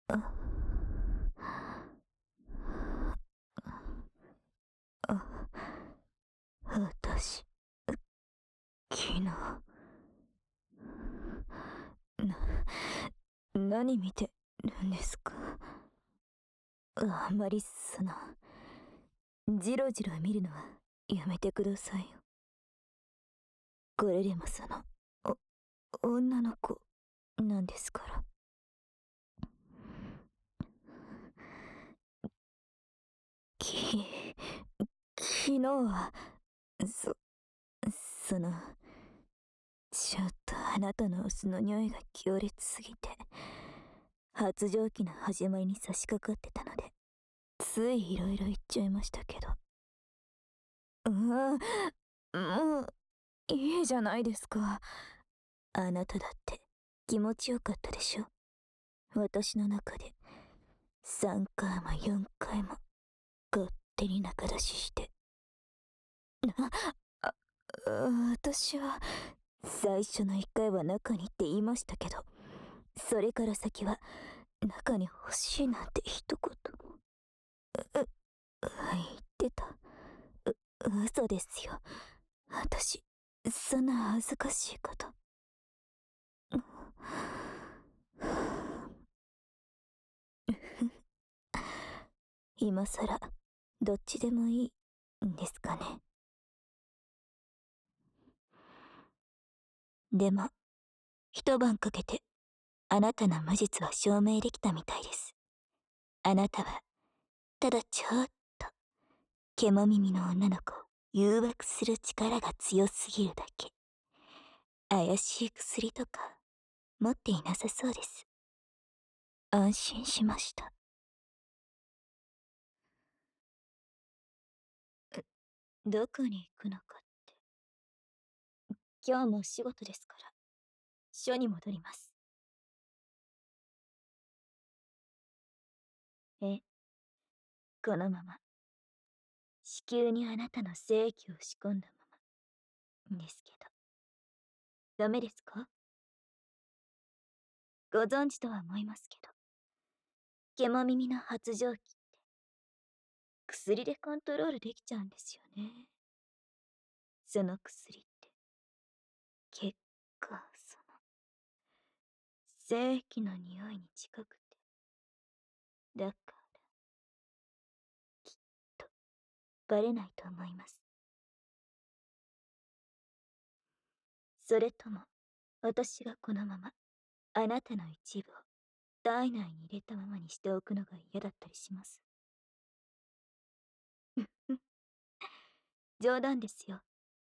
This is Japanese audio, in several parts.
私、昨日、何見てるんですか？あんまりじろじろ見るのはやめてくださいよ。これでも女の子なんですから。き、昨日は、そ、その、ちょっとあなたの酢の匂いが強烈すぎて、発情期の始まりに差し掛かってたので、ついいろいろ言っちゃいましたけど。もう、いいじゃないですか。あなただって気持ちよかったでしょ？私の中で3回も4回も勝手に仲出しして。あ、私は最初の1回は中にって言いましたけど、それから先は中に欲しいなんて一言も。言ってた。嘘ですよ。私、そんな恥ずかしいこと。今さらどっちでもいいんですかね。でも一晩かけてあなたの無実は証明できたみたいです。あなたはただちょっと獣耳の女の子を誘惑する力が強すぎるだけ。怪しい薬とか持っていなさそうです。安心しました。どこに行くのかって。今日もお仕事ですから署に戻ります。このまま子宮にあなたの精液を仕込んだままですけど、ダメですか？ご存知とは思いますけど、獣耳の発情期って薬でコントロールできちゃうんですよね。その薬って結構精液の匂いに近くて、だからきっとバレないと思います。それとも私がこのままあなたの一部を体内に入れたままにしておくのが嫌だったりします？冗談ですよ。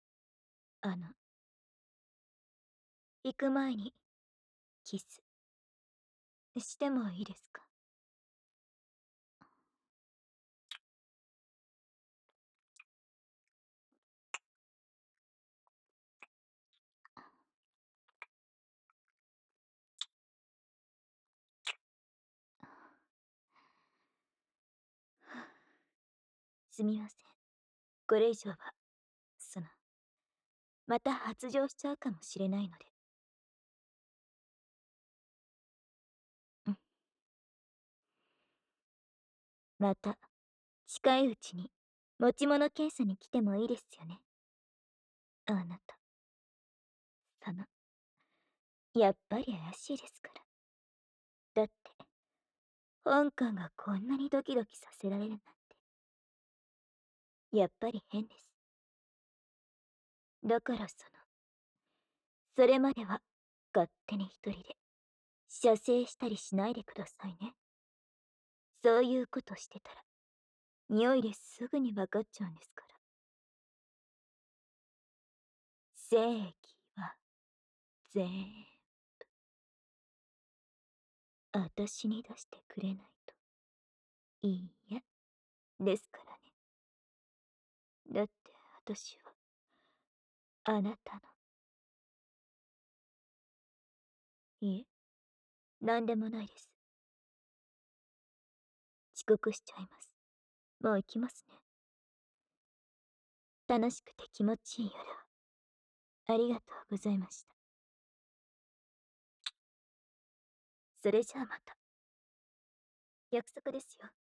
行く前にキスしてもいいですか？すみません。これ以上はまた発情しちゃうかもしれないので。また近いうちに持ち物検査に来てもいいですよね、あなた。やっぱり怪しいですから。だって香港がこんなにドキドキさせられるなんて、やっぱり変です。だからそれまでは勝手に一人で射精したりしないでくださいね。そういうことしてたら匂いですぐに分かっちゃうんですから。精液は全部私に出してくれないといいやですからね。だって私はあなたの。いえ、なんでもないです。遅刻しちゃいます。もう行きますね。楽しくて気持ちいい夜をありがとうございました。それじゃあまた。 約束ですよ。